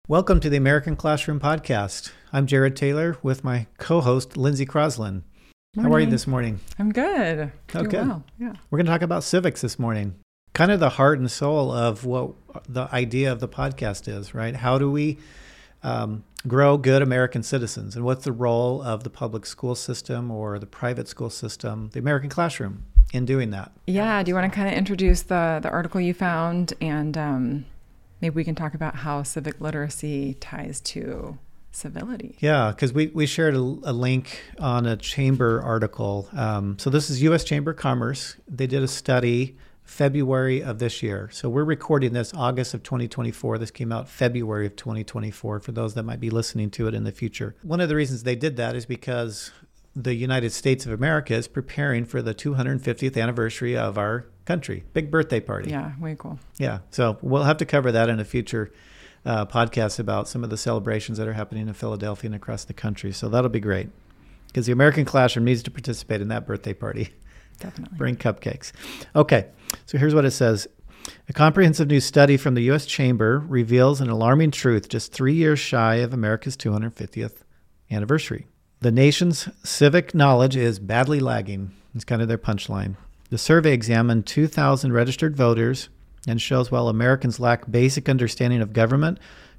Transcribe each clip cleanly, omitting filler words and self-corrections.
Welcome to the American Classroom Podcast. I'm Jared Taylor with my co-host, Lindsay Croslin. How are you this morning? I'm good. Oh, good. Well. Yeah. We're going to talk about civics this morning. Kind of the heart and soul of what the idea of the podcast is, right? How do we grow good American citizens? And what's the role of the public school system or the private school system, the American classroom, in doing that? Yeah. Do you want to kind of introduce the article you found, and maybe we can talk about how civic literacy ties to civility? Yeah, because we shared a link on a chamber article. So this is U.S. Chamber of Commerce. They did a study February of this year. So we're recording this August of 2024. This came out February of 2024 for those that might be listening to it in the future. One of the reasons they did that is because the United States of America is preparing for the 250th anniversary of our country. Big birthday party. Yeah, way cool. Yeah, so we'll have to cover that in a future podcast about some of the celebrations that are happening in Philadelphia and across the country. So that'll be great because the American classroom needs to participate in that birthday party. Definitely. Bring cupcakes. Okay, so here's what it says. A comprehensive new study from the U.S. Chamber reveals an alarming truth just 3 years shy of America's 250th anniversary. The nation's civic knowledge is badly lagging. It's kind of their punchline. The survey examined 2,000 registered voters and shows while Americans lack basic understanding of government,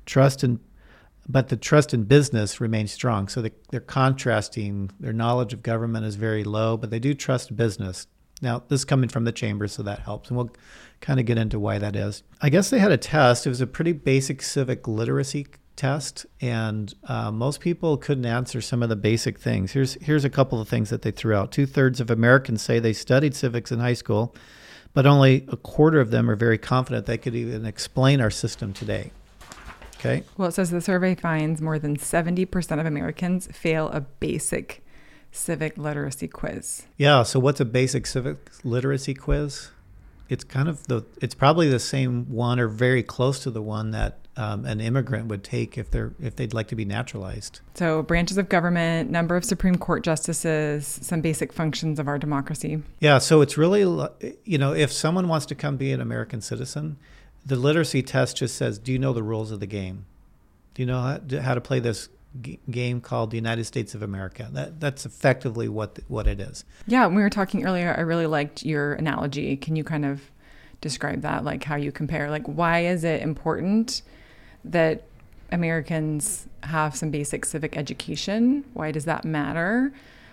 but the trust in business remains strong. So they're contrasting their knowledge of government is very low, but they do trust business. Now, this is coming from the chamber, so that helps. And we'll kind of get into why that is. I guess they had a test. It was a pretty basic civic literacy test, and most people couldn't answer some of the basic things. Here's a couple of things that they threw out. 2/3 of Americans say they studied civics in high school, but only a quarter of them are very confident they could even explain our system today. Okay. Well, it says the survey finds more than 70% of Americans fail a basic civic literacy quiz. Yeah. So what's a basic civic literacy quiz? It's it's probably the same one or very close to the one that an immigrant would take if they'd like to be naturalized. So branches of government, number of Supreme Court justices, some basic functions of our democracy. Yeah. So it's really, if someone wants to come be an American citizen, the literacy test just says, do you know the rules of the game? Do you know how to play this game called the United States of America? That's effectively what it is. Yeah, when we were talking earlier, I really liked your analogy. Can you kind of describe that, like how you compare? Like, why is it important that Americans have some basic civic education? Why does that matter?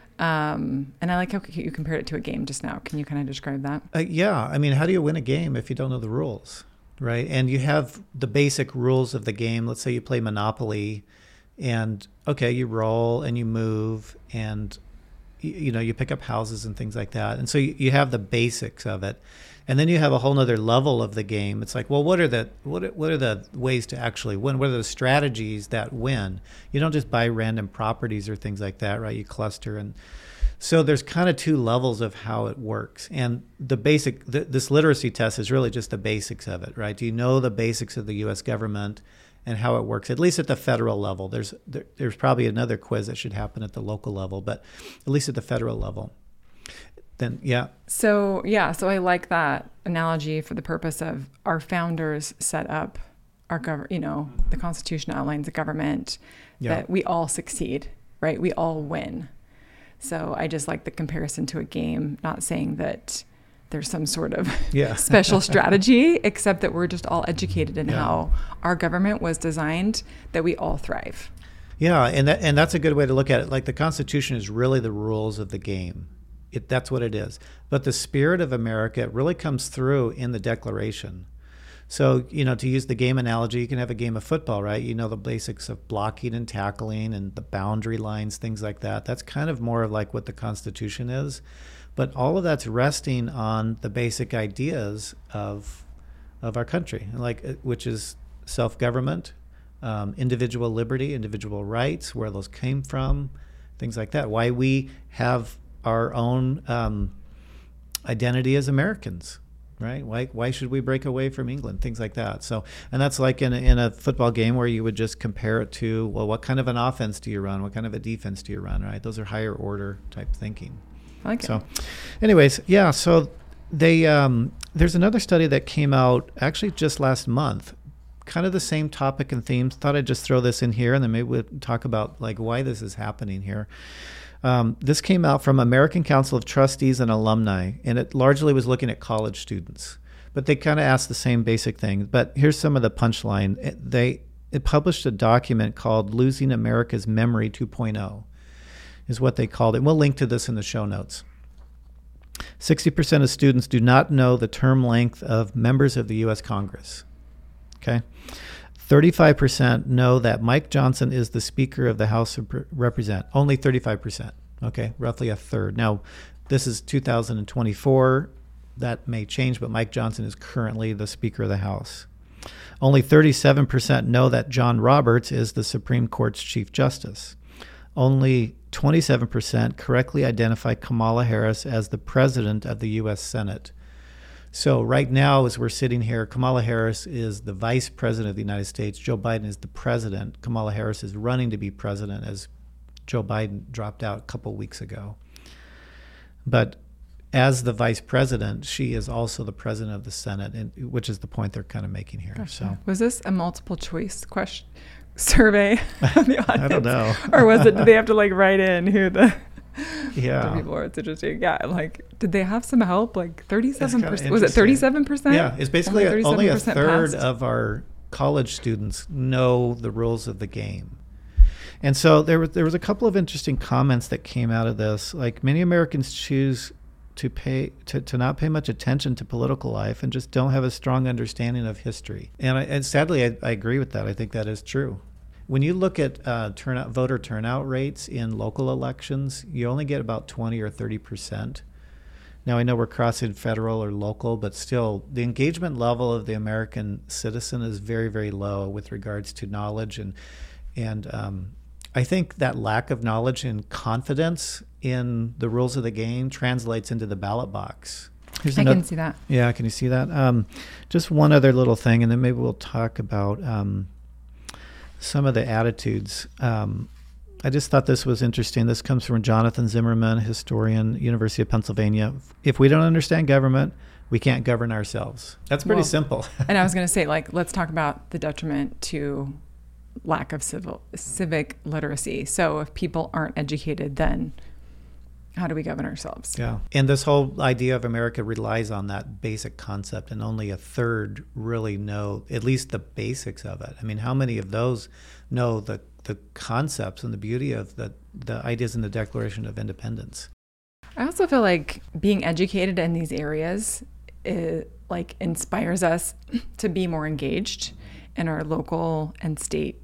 And I like how you compared it to a game just now. Can you kind of describe that? Yeah. I mean, how do you win a game if you don't know the rules, right? And you have the basic rules of the game. Let's say you play Monopoly. And okay, you roll and you move and you pick up houses and things like that. And so you have the basics of it. And then you have a whole nother level of the game. It's like, well, what are the ways to actually win? What are the strategies that win? You don't just buy random properties or things like that, right? You cluster. And so there's kind of two levels of how it works. And this literacy test is really just the basics of it, right? Do you know the basics of the U.S. government and how it works, at least at the federal level? There's probably another quiz that should happen at the local level, but at least at the federal level. Then, yeah. So I like that analogy for the purpose of our founders set up our the Constitution outlines a government that we all succeed, right? We all win. So I just like the comparison to a game, not saying that there's some sort of special strategy, except that we're just all educated in how our government was designed, that we all thrive. Yeah, and that's a good way to look at it. Like the Constitution is really the rules of the game. That's what it is. But the spirit of America really comes through in the Declaration. So, to use the game analogy, you can have a game of football, right? You know the basics of blocking and tackling and the boundary lines, things like that. That's kind of more of like what the Constitution is. But all of that's resting on the basic ideas of our country, which is self-government, individual liberty, individual rights, where those came from, things like that. Why we have our own identity as Americans, right? Why should we break away from England? Things like that. So, and that's like in a football game where you would just compare it to, well, what kind of an offense do you run? What kind of a defense do you run, right? Those are higher order type thinking. I like it. So anyways, yeah, so they there's another study that came out actually just last month kind of the same topic and themes. Thought I'd just throw this in here, and then maybe we'll talk about like why this is happening here. This came out from American Council of Trustees and Alumni, and it largely was looking at college students. But they kind of asked the same basic thing. But here's some of the punchline. It published a document called Losing America's Memory 2.0, is what they called it. We'll link to this in the show notes. 60% of students do not know the term length of members of the U.S. Congress. Okay. 35% know that Mike Johnson is the Speaker of the House of Representatives. Only 35%. Okay. Roughly a third. Now, this is 2024. That may change, but Mike Johnson is currently the Speaker of the House. Only 37% know that John Roberts is the Supreme Court's Chief Justice. Only 27% correctly identify Kamala Harris as the President of the U.S. Senate. So right now, as we're sitting here, Kamala Harris is the Vice President of the United States. Joe Biden is the President. Kamala Harris is running to be President as Joe Biden dropped out a couple weeks ago. But as the Vice President, she is also the President of the Senate, which is the point they're kind of making here. Gotcha. So, was this a multiple choice question survey of the audience? I don't know. Or was it, did they have to like write in who the people are? It's interesting. Yeah, like, did they have some help? Like 37%? Was it 37%? Yeah, it's basically only a third passed? of our college students know the rules of the game. And so there was a couple of interesting comments that came out of this. Like, many Americans choose to not pay much attention to political life and just don't have a strong understanding of history. And sadly, I agree with that. I think that is true. When you look at voter turnout rates in local elections, you only get about 20 or 30%. Now, I know we're crossing federal or local, but still, the engagement level of the American citizen is very, very low with regards to knowledge. And I think that lack of knowledge and confidence in the rules of the game translates into the ballot box. I can see that. Yeah, can you see that? Just one other little thing, and then maybe we'll talk about some of the attitudes. I just thought this was interesting. This comes from Jonathan Zimmerman, historian, University of Pennsylvania. If we don't understand government, we can't govern ourselves. That's pretty simple. And I was going to say, like, let's talk about the detriment to lack of civic literacy. So if people aren't educated, then how do we govern ourselves? Yeah. And this whole idea of America relies on that basic concept, and only a third really know at least the basics of it. I mean, how many of those know the concepts and the beauty of the ideas in the Declaration of Independence? I also feel like being educated in these areas inspires us to be more engaged in our local and state,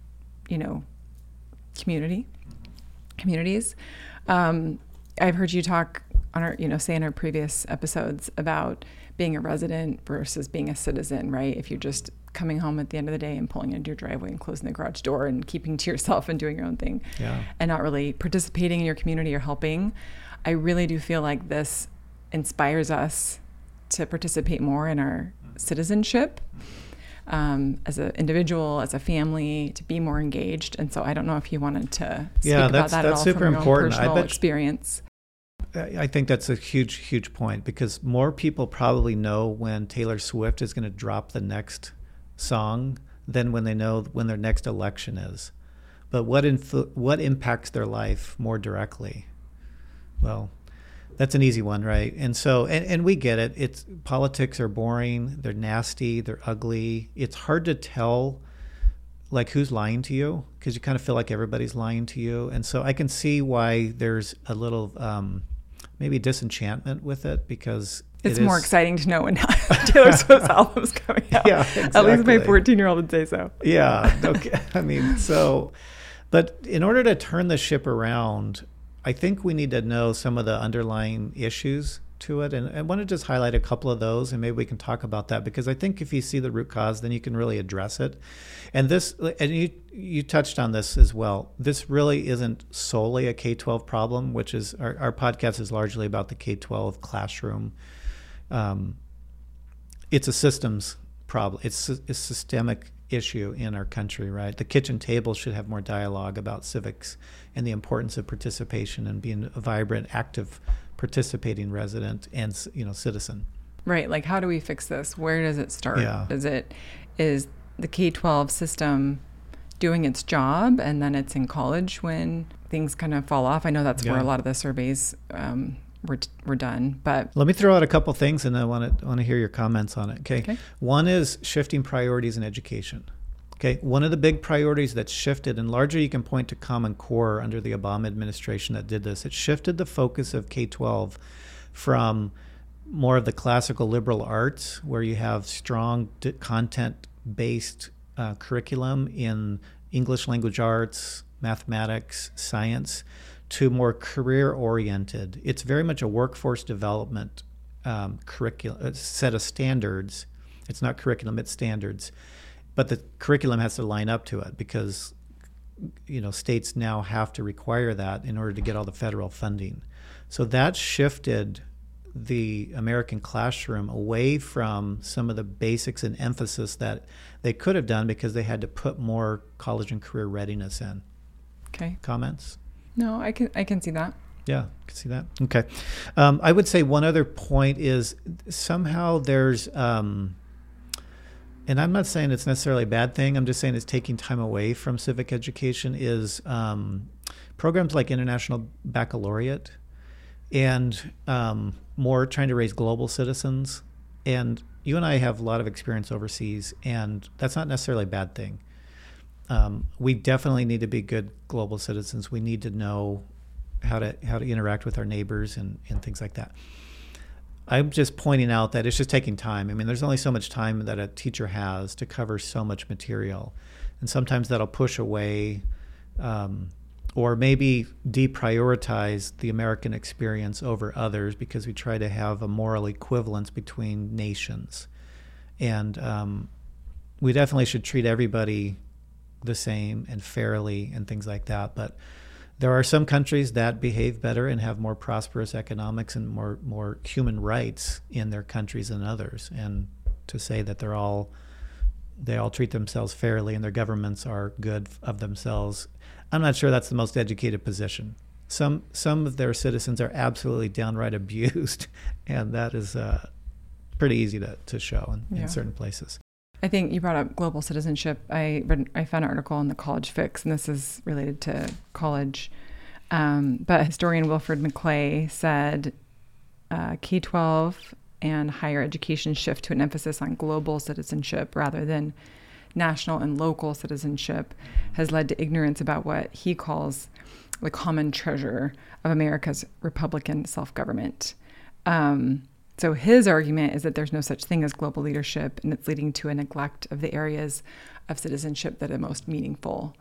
communities. I've heard you talk on our, say in our previous episodes about being a resident versus being a citizen, right? If you're just coming home at the end of the day and pulling into your driveway and closing the garage door and keeping to yourself and doing your own thing, and not really participating in your community or helping, I really do feel like this inspires us to participate more in our citizenship as an individual, as a family, to be more engaged. And so I don't know if you wanted to speak about that at all super from your important. own personal experience. I think that's a huge, huge point, because more people probably know when Taylor Swift is going to drop the next song than when they know when their next election is. But what impacts their life more directly? Well, that's an easy one, right? And so, and we get it. Politics are boring. They're nasty. They're ugly. It's hard to tell, like, who's lying to you, because you kind of feel like everybody's lying to you. And so I can see why there's a little maybe disenchantment with it, because it's more exciting to know when Taylor Swift's album's coming out. Yeah, exactly. At least my 14-year-old would say so. Yeah. Okay. I mean, but in order to turn the ship around, I think we need to know some of the underlying issues to it. And I want to just highlight a couple of those, and maybe we can talk about that, because I think if you see the root cause, then you can really address it. And you touched on this as well. This really isn't solely a K-12 problem, which is our podcast is largely about the K-12 classroom. It's a systems problem. It's a systemic issue in our country, right? The kitchen table should have more dialogue about civics and the importance of participation and being a vibrant, active, participating resident and citizen. Right. Like, how do we fix this? Where does it start? Yeah. Is the K-12 system doing its job, and then it's in college when things kind of fall off. I know that's where a lot of the surveys were done. But let me throw out a couple things, and I want to hear your comments on it. Okay. One is shifting priorities in education. Okay. One of the big priorities that shifted, and largely you can point to Common Core under the Obama administration that did this. It shifted the focus of K-12 from more of the classical liberal arts, where you have strong content-based curriculum in English language arts, mathematics, science, to more career-oriented. It's very much a workforce development curriculum, set of standards. It's not curriculum, it's standards. But the curriculum has to line up to it because, states now have to require that in order to get all the federal funding. So that shifted the American classroom away from some of the basics and emphasis that they could have done because they had to put more college and career readiness in. Okay. Comments? No, I can see that. Yeah, I can see that. Okay. I would say one other point is somehow there's, and I'm not saying it's necessarily a bad thing, I'm just saying it's taking time away from civic education, is programs like International Baccalaureate and more trying to raise global citizens. And you and I have a lot of experience overseas, and that's not necessarily a bad thing. We definitely need to be good global citizens. We need to know how to interact with our neighbors and things like that. I'm just pointing out that it's just taking time. I mean, there's only so much time that a teacher has to cover so much material. And sometimes that'll push away or maybe deprioritize the American experience over others because we try to have a moral equivalence between nations. And we definitely should treat everybody the same and fairly and things like that. But there are some countries that behave better and have more prosperous economics and more human rights in their countries than others. And to say that they all treat themselves fairly and their governments are good of themselves, I'm not sure that's the most educated position. Some of their citizens are absolutely downright abused, and that is pretty easy to show in certain places. I think you brought up global citizenship. I found an article in the College Fix, and this is related to college. But historian Wilfred McClay said K-12 and higher education shift to an emphasis on global citizenship rather than national and local citizenship has led to ignorance about what he calls the common treasure of America's Republican self-government. So his argument is that there's no such thing as global leadership, and it's leading to a neglect of the areas of citizenship that are most meaningful.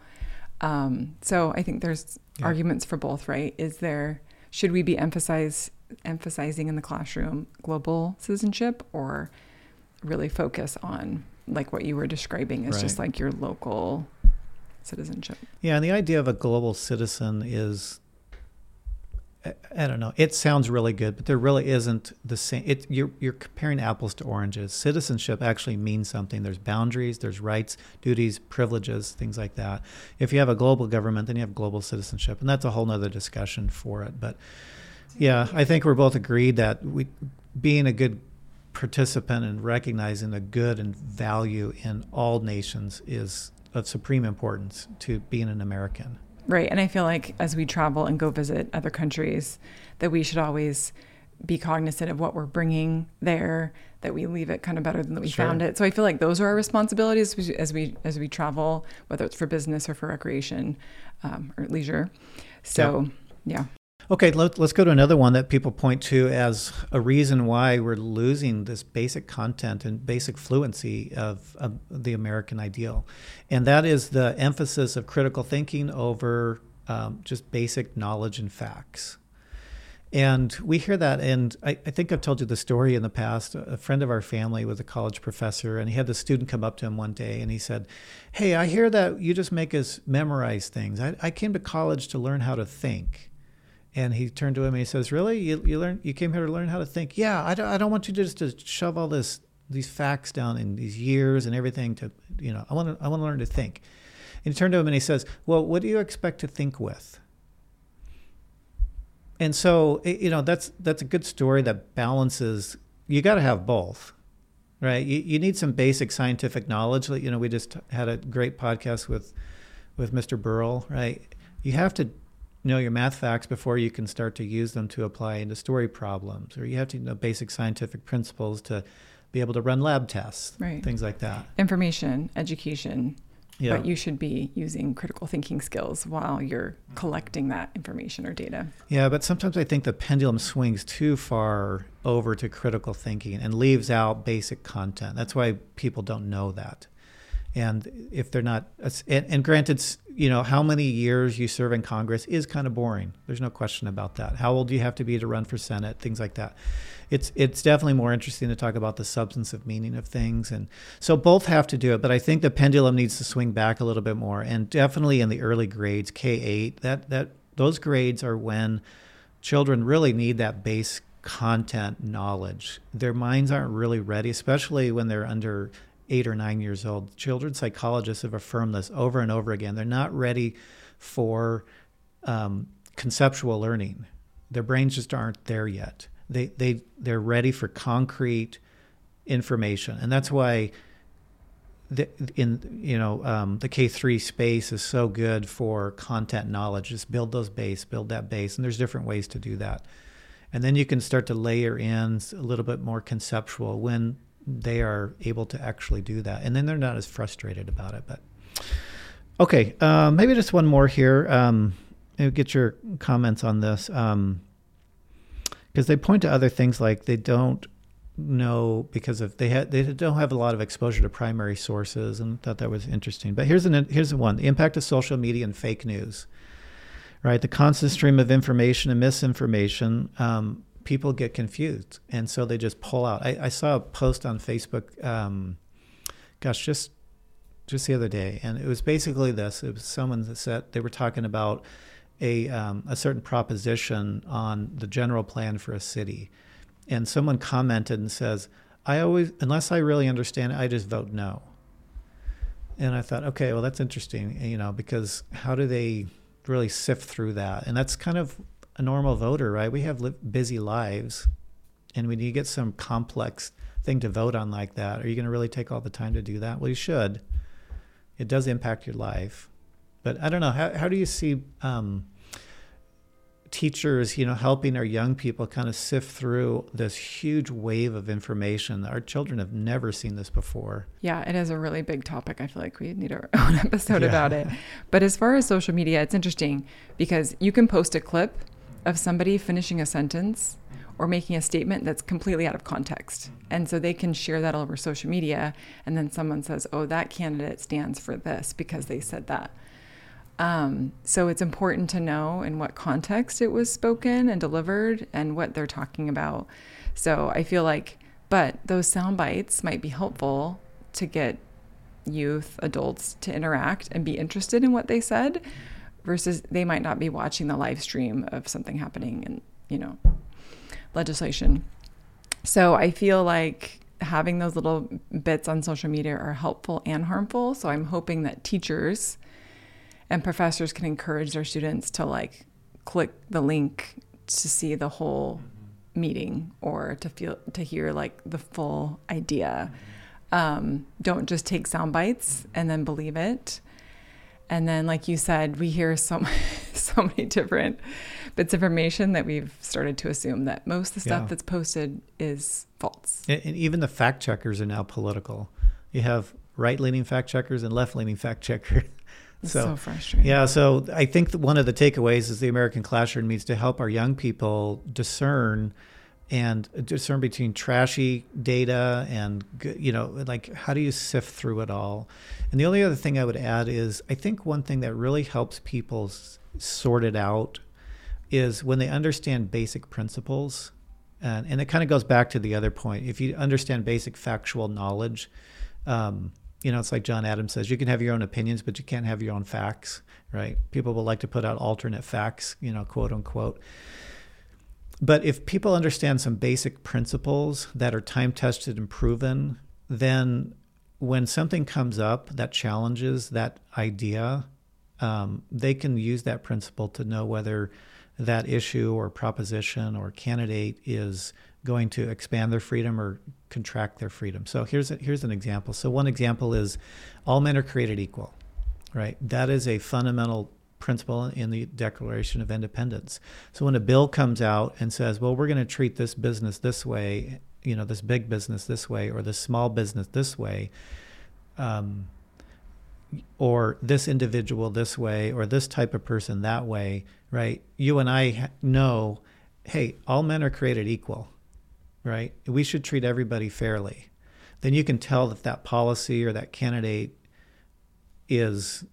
So I think there's arguments for both, right? Should we be emphasizing in the classroom global citizenship, or really focus on like what you were describing as just like your local citizenship? Yeah, and the idea of a global citizen is, I don't know, it sounds really good, but there really isn't the same. You're comparing apples to oranges. Citizenship actually means something. There's boundaries, there's rights, duties, privileges, things like that. If you have a global government, then you have global citizenship, and that's a whole nother discussion for it. But yeah, I think we're both agreed that being a good participant and recognizing the good and value in all nations is of supreme importance to being an American. Right. And I feel like as we travel and go visit other countries, that we should always be cognizant of what we're bringing there, that we leave it kind of better than that we found it. So I feel like those are our responsibilities as we travel, whether it's for business or for recreation or leisure. So, yeah. Okay, let's go to another one that people point to as a reason why we're losing this basic content and basic fluency of the American ideal. And that is the emphasis of critical thinking over just basic knowledge and facts. And we hear that, and I think I've told you the story in the past. A friend of our family was a college professor, and he had the student come up to him one day, and he said, "Hey, I hear that you just make us memorize things. I came to college to learn how to think." And he turned to him and he says, "Really? You came here to learn how to think?" "Yeah, I don't want you just to shove all these facts down in these years and everything to, I want to learn to think." And he turned to him and he says, "Well, what do you expect to think with?" And so, that's a good story that balances. You got to have both. right? You need some basic scientific knowledge. We just had a great podcast with Mr. Burrell, right? You have to know your math facts before you can start to use them to apply into story problems, or you have to know basic scientific principles to be able to run lab tests, right? Things like that. Information, education. Yeah. But you should be using critical thinking skills while you're collecting that information or data. Yeah, but sometimes I think the pendulum swings too far over to critical thinking and leaves out basic content. That's why people don't know that. And if they're not, and granted, how many years you serve in Congress is kind of boring. There's no question about that. How old do you have to be to run for Senate? Things like that. It's definitely more interesting to talk about the substantive meaning of things. And so both have to do it, but I think the pendulum needs to swing back a little bit more. And definitely in the early grades, K-8, those grades are when children really need that base content knowledge. Their minds aren't really ready, especially when they're under 8 or 9 years old. Children's psychologists have affirmed this over and over again. They're not ready for conceptual learning. Their brains just aren't there yet. They're ready for concrete information, and that's why the K3 space is so good for content knowledge. Just build that base, and there's different ways to do that. And then you can start to layer in a little bit more conceptual when they are able to actually do that, and then they're not as frustrated about it. But okay, maybe just one more here. Maybe get your comments on this. Because they point to other things like they don't know because of they don't have a lot of exposure to primary sources, and thought that was interesting. But here's the one: the impact of social media and fake news. Right, the constant stream of information and misinformation. People get confused, and so they just pull out. I saw a post on Facebook, just the other day, and it was basically this. It was someone that said they were talking about a certain proposition on the general plan for a city. And someone commented and says, unless I really understand it, I just vote no. And I thought, okay, well, that's interesting, because how do they really sift through that? And that's kind of a normal voter, right? We have busy lives, and when you get some complex thing to vote on like that, are you going to really take all the time to do that? Well, you should. It does impact your life. But I don't know, how do you see teachers, helping our young people kind of sift through this huge wave of information? Our children have never seen this before. Yeah, it is a really big topic. I feel like we need our own episode about it. But as far as social media, it's interesting because you can post a clip of somebody finishing a sentence or making a statement that's completely out of context. And so they can share that over social media, and then someone says, oh, that candidate stands for this because they said that. So it's important to know in what context it was spoken and delivered and what they're talking about. So I feel like, but those sound bites might be helpful to get youth, adults to interact and be interested in what they said, versus they might not be watching the live stream of something happening in, legislation. So I feel like having those little bits on social media are helpful and harmful. So I'm hoping that teachers and professors can encourage their students to click the link to see the whole meeting or to hear the full idea. Don't just take sound bites and then believe it. And then, like you said, we hear so many different bits of information that we've started to assume that most of the stuff that's posted is false. And even the fact checkers are now political. You have right-leaning fact checkers and left-leaning fact checkers. It's so frustrating. Yeah, so I think that one of the takeaways is the American classroom needs to help our young people discern between trashy data and, how do you sift through it all? And the only other thing I would add is I think one thing that really helps people sort it out is when they understand basic principles. And it kind of goes back to the other point. If you understand basic factual knowledge, it's like John Adams says, you can have your own opinions, but you can't have your own facts, right? People will like to put out alternate facts, quote unquote. But if people understand some basic principles that are time-tested and proven, then when something comes up that challenges that idea, they can use that principle to know whether that issue or proposition or candidate is going to expand their freedom or contract their freedom. So here's an example. So one example is all men are created equal, right? That is a fundamental principle in the Declaration of Independence. So when a bill comes out and says, well, we're going to treat this business this way, this big business this way, or this small business this way, or this individual this way, or this type of person that way, right? You and I know, hey, all men are created equal, right? We should treat everybody fairly. Then you can tell that that policy or that candidate is,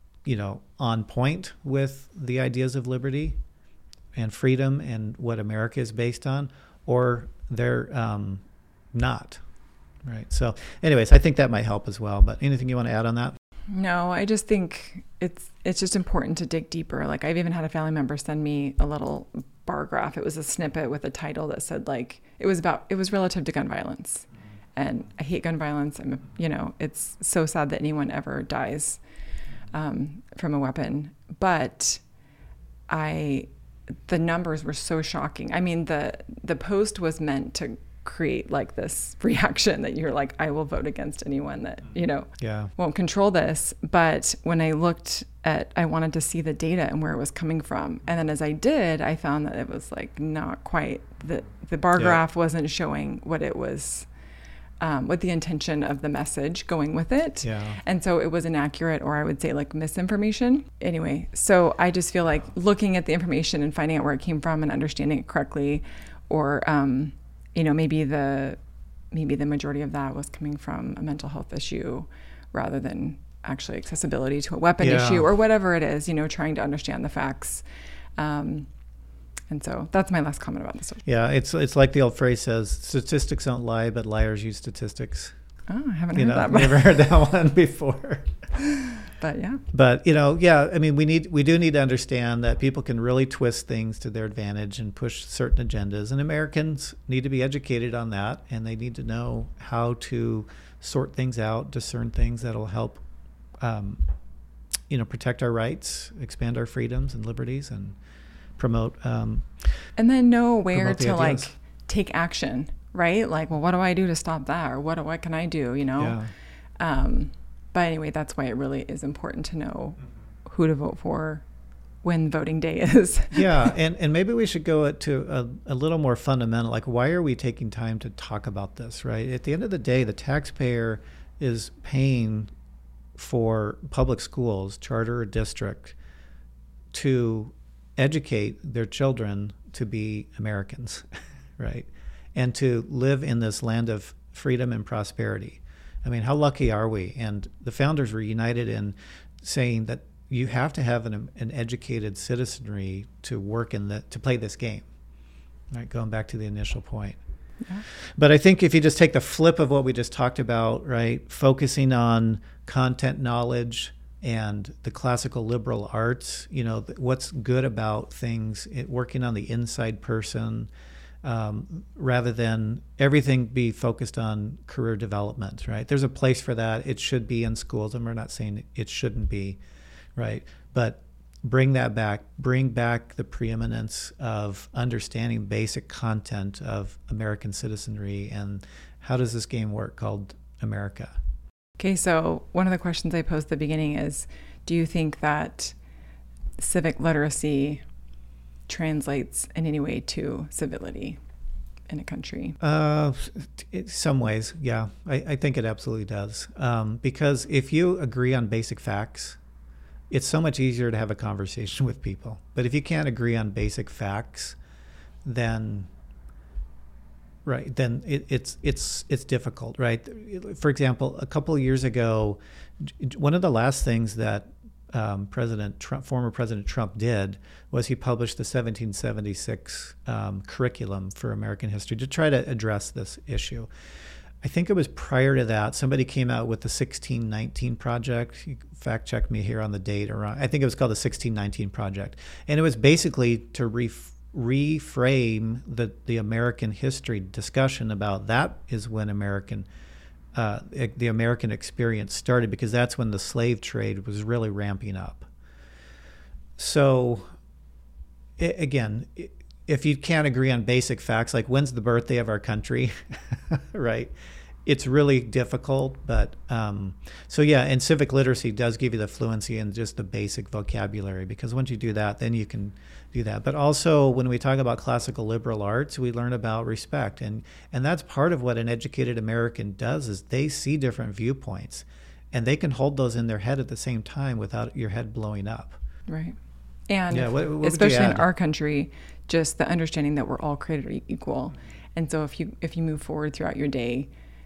on point with the ideas of liberty and freedom and what America is based on, or they're not, right? So anyways, I think that might help as well. But anything you want to add on that? No, I just think it's just important to dig deeper. Like, I've even had a family member send me a little bar graph. It was a snippet with a title that said, like, it was relative to gun violence. And I hate gun violence. It's so sad that anyone ever dies from a weapon. But the numbers were so shocking. I mean, the post was meant to create like this reaction that you're like, I will vote against anyone that, won't control this. But when I wanted to see the data and where it was coming from. And then as I did, I found that it was like not quite, the bar graph wasn't showing what it was, what the intention of the message going with it. Yeah. And so it was inaccurate, or I would say like misinformation. Anyway, so I just feel like looking at the information and finding out where it came from and understanding it correctly, or, maybe the majority of that was coming from a mental health issue rather than actually accessibility to a weapon issue or whatever it is, trying to understand the facts. And so that's my last comment about this. Yeah, it's like the old phrase says, statistics don't lie, but liars use statistics. Oh, I haven't heard that. Never heard that one before. But yeah. But I mean, we do need to understand that people can really twist things to their advantage and push certain agendas, and Americans need to be educated on that, and they need to know how to sort things out, discern things that'll help, protect our rights, expand our freedoms and liberties, and promote. And then know where to like take action, right? Like, well, what do I do to stop that, or what can I do? Yeah. But anyway, that's why it really is important to know who to vote for when voting day is. Yeah, and maybe we should go to a little more fundamental, like, why are we taking time to talk about this, right? At the end of the day, the taxpayer is paying for public schools, charter or district, to educate their children to be Americans, right? And to live in this land of freedom and prosperity. I mean, how lucky are we? And the founders were united in saying that you have to have an educated citizenry to work to play this game, right? Going back to the initial point. Yeah. But I think if you just take the flip of what we just talked about, right, focusing on content knowledge and the classical liberal arts, what's good about things, working on the inside person, rather than everything be focused on career development, right? There's a place for that. It should be in schools, and we're not saying it shouldn't be, right? But bring back the preeminence of understanding basic content of American citizenry and how does this game work called America. Okay, so one of the questions I posed at the beginning is, do you think that civic literacy translates in any way to civility in a country? In some ways, yeah. I think it absolutely does. Because if you agree on basic facts, it's so much easier to have a conversation with people. But if you can't agree on basic facts, then it's difficult, right? For example, a couple of years ago, one of the last things that former President Trump did was he published the 1776 curriculum for American history to try to address this issue. I think it was prior to that, somebody came out with the 1619 Project. You fact check me here on the date. I think it was called the 1619 Project. And it was basically to reframe the American history discussion about that is when the American experience started, because that's when the slave trade was really ramping up. So, again, if you can't agree on basic facts, like when's the birthday of our country, right? It's really difficult. But so yeah, and civic literacy does give you the fluency and just the basic vocabulary, because once you do that, then you can do that. But also when we talk about classical liberal arts, we learn about respect. And that's part of what an educated American does, is they see different viewpoints and they can hold those in their head at the same time without your head blowing up. Right. And yeah, what especially in our country, just the understanding that we're all created equal. And so if you move forward throughout your day,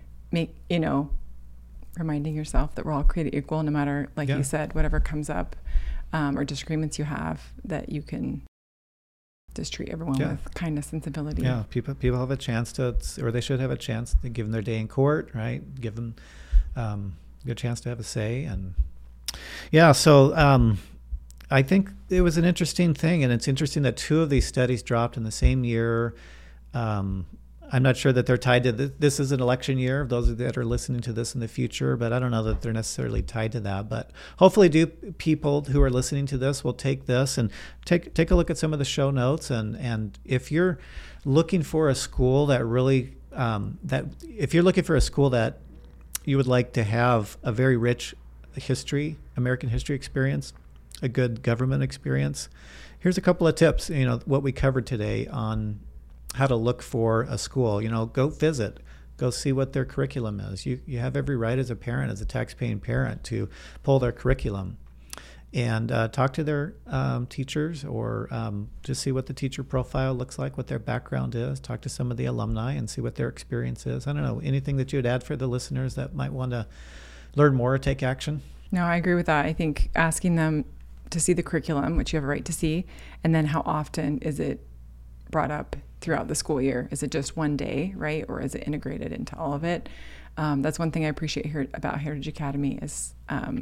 reminding yourself that we're all created equal, no matter, like you said, whatever comes up or disagreements you have, that you can just treat everyone with kindness and civility. Yeah, people have a chance to, or they should have a chance to give them their day in court, right? Give them a good chance to have a say. And so I think it was an interesting thing, and it's interesting that 2 of these studies dropped in the same year. I'm not sure that they're tied to this is an election year, those that are listening to this in the future, but I don't know that they're necessarily tied to that. But hopefully people who are listening to this will take this and take a look at some of the show notes. And if you're looking for a school that really, if you're looking for a school that you would like to have a very rich American history experience, a good government experience, here's a couple of tips, what we covered today on how to look for a school. Go visit, go see what their curriculum is. You have every right as a parent, as a tax-paying parent, to pull their curriculum and talk to their teachers, or just see what the teacher profile looks like, what their background is. Talk to some of the alumni and see what their experience is. I don't know, anything that you would add for the listeners that might want to learn more or take action? No, I agree with that. I think asking them to see the curriculum, which you have a right to see, and then how often is it brought up throughout the school year? Is it just one day, right? Or is it integrated into all of it? That's one thing I appreciate here about Heritage Academy is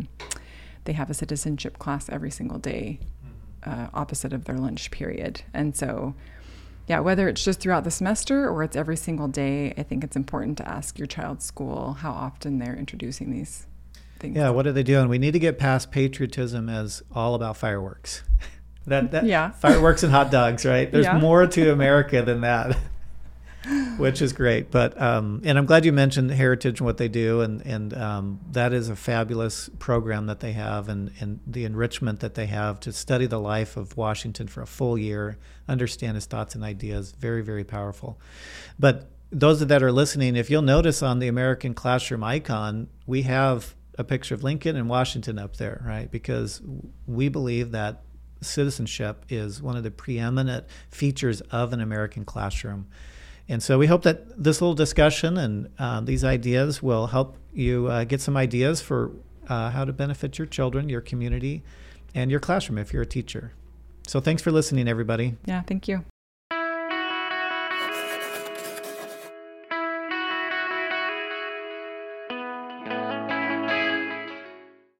they have a citizenship class every single day, opposite of their lunch period. And so, whether it's just throughout the semester or it's every single day, I think it's important to ask your child's school how often they're introducing these things. Yeah, what are they doing? We need to get past patriotism as all about fireworks. Fireworks and hot dogs, right? There's more to America than that, which is great. But and I'm glad you mentioned Heritage and what they do, and that is a fabulous program that they have, and the enrichment that they have to study the life of Washington for a full year, understand his thoughts and ideas. Very, very powerful. But those that are listening, if you'll notice on the American Classroom icon, we have a picture of Lincoln and Washington up there, right? Because we believe that citizenship is one of the preeminent features of an American classroom. And so we hope that this little discussion and these ideas will help you get some ideas for how to benefit your children, your community, and your classroom if you're a teacher. So thanks for listening, everybody. Yeah, thank you.